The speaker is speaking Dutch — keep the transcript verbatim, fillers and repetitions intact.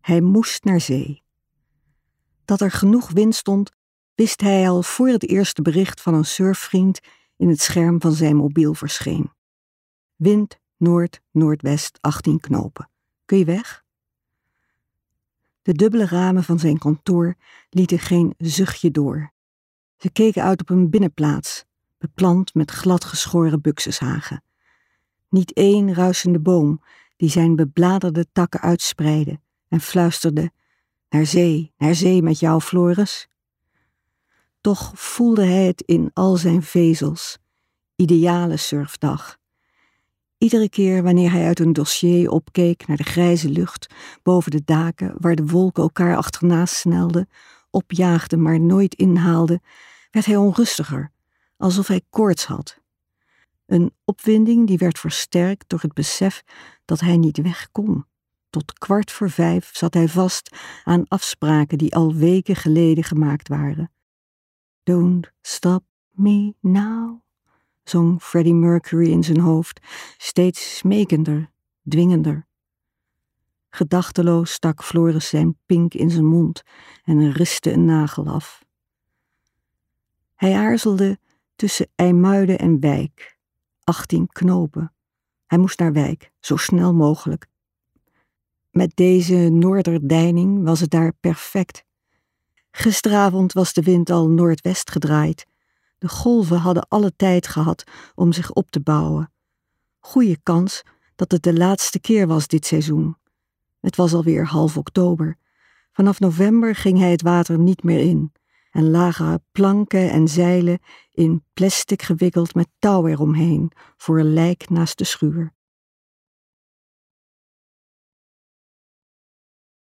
Hij moest naar zee. Dat er genoeg wind stond, wist hij al voor het eerste bericht van een surfvriend in het scherm van zijn mobiel verscheen. Wind, noord, noordwest, achttien knopen. Kun je weg? De dubbele ramen van zijn kantoor lieten geen zuchtje door. Ze keken uit op een binnenplaats, beplant met gladgeschoren buxushagen. Niet één ruisende boom die zijn bebladerde takken uitspreidde en fluisterde: naar zee, naar zee met jou, Floris. Toch voelde hij het in al zijn vezels. Ideale surfdag. Iedere keer wanneer hij uit een dossier opkeek naar de grijze lucht boven de daken waar de wolken elkaar achterna snelden, opjaagden maar nooit inhaalden, werd hij onrustiger, alsof hij koorts had. Een opwinding die werd versterkt door het besef dat hij niet weg kon. Tot kwart voor vijf zat hij vast aan afspraken die al weken geleden gemaakt waren. Don't stop me now, zong Freddie Mercury in zijn hoofd, steeds smekender, dwingender. Gedachteloos stak Floris zijn pink in zijn mond en ristte een nagel af. Hij aarzelde tussen IJmuiden en Wijk. Achttien knopen. Hij moest naar Wijk, zo snel mogelijk. Met deze noorderdeining was het daar perfect. Gisteravond was de wind al noordwest gedraaid. De golven hadden alle tijd gehad om zich op te bouwen. Goeie kans dat het de laatste keer was dit seizoen. Het was alweer half oktober. Vanaf november ging hij het water niet meer in en lagen planken en zeilen in plastic gewikkeld met touw eromheen voor een lijk naast de schuur.